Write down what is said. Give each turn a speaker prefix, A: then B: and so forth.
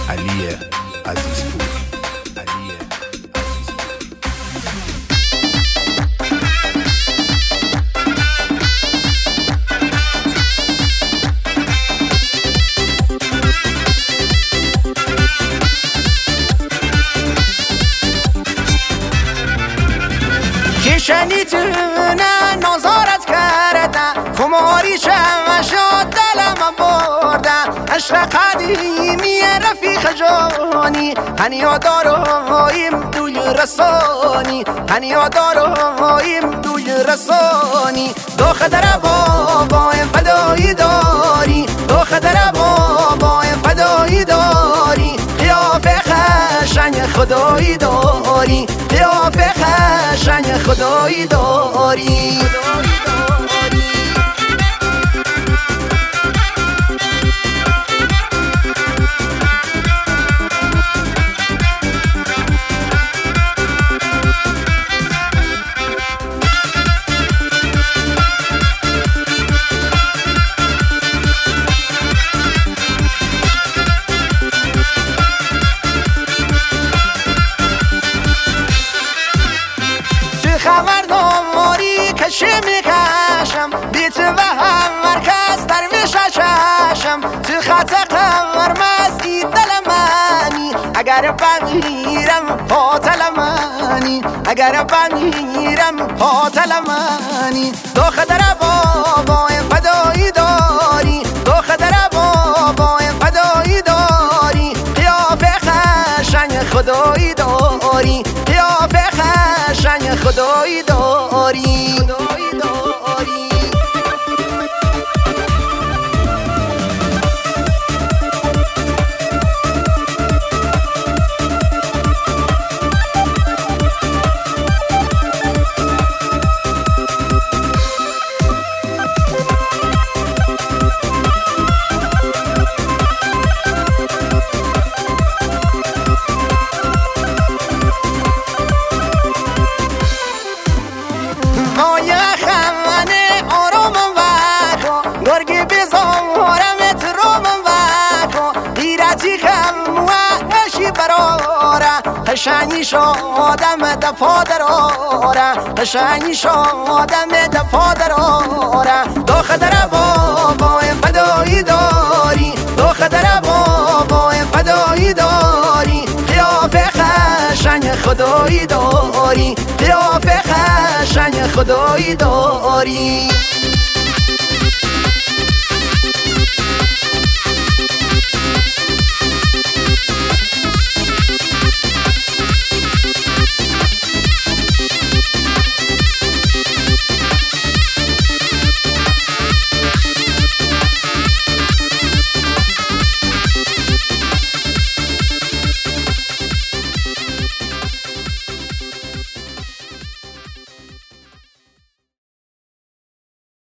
A: علی عزیزپور.
B: شنیدونه نازارت کردن، خماری شمشا دلم بردن، عشق قدیمی رفیق جانی، هنیا داراییم دوی رسانی، هنیا داراییم دوی رسانی. دو خدر بابای فدایی داری، دو خدر بابای فدایی داری، قیافه خشنگ خدایی داری، قیافه خشنگ خدایی داری. خبرداری کشی میکشم، بیت و هم مرکز درویش چشم، تو خط قرمز دل منی، اگر بمیرم قاتل منی، اگر بمیرم قاتل منی. دو خدر بابای فدایی داری، دو خدر بابای فدایی داری، قیافه خشنگ خدایی داری، قیافه خشنگ خدایی داری. مایه خمانه آرامم وکن، گرگی بزارمت رومم وکن، ایرتی کم و اشی برارم، قشنگی شادم ده پادرارم، قشنگی شادم ده پادرارم. دو خدر بابای فدایی داری، دو خدر بابای فدایی داری، قیافه خشنگ خدایی داری، قیافه خشنگ خدایی داری.